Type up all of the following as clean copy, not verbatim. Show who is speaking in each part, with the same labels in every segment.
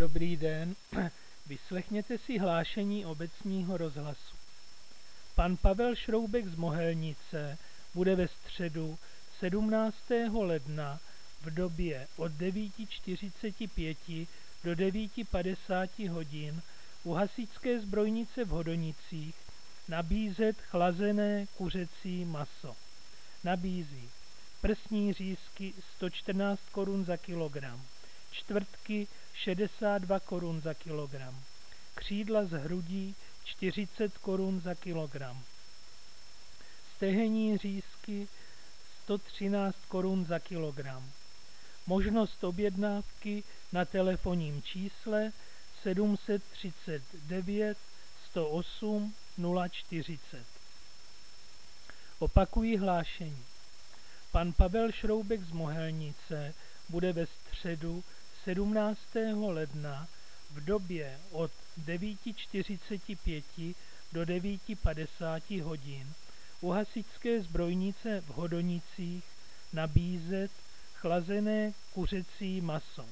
Speaker 1: Dobrý den, vyslechněte si hlášení obecního rozhlasu. Pan Pavel Šroubek z Mohelnice bude ve středu 17. ledna v době od 9:45 do 9:50 hodin u hasičské zbrojnice v Hodonicích nabízet chlazené kuřecí maso. Nabízí prsní řízky 114 korun za kilogram, čtvrtky 62 korun za kilogram, křídla z hrudí 40 korun za kilogram, stehenní řízky 113 korun za kilogram. Možnost objednávky na telefonním čísle 739 108 040. Opakují hlášení. Pan Pavel Šroubek z Mohelnice bude ve středu 17. ledna v době od 9:45 do 9:50 hodin u hasičské zbrojnice v Hodonicích nabízet chlazené kuřecí maso.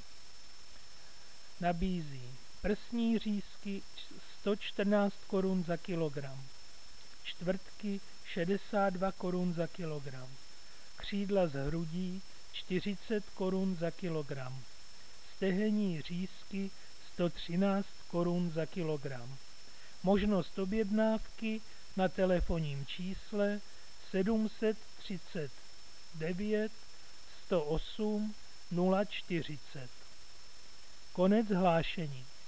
Speaker 1: Nabízí prsní řízky 114 korun za kilogram, čtvrtky 62 korun za kilogram, křídla z hrudí 40 korun za kilogram, stehenní řízky 113 korun za kilogram. Možnost objednávky na telefonním čísle 739 108 040. Konec hlášení.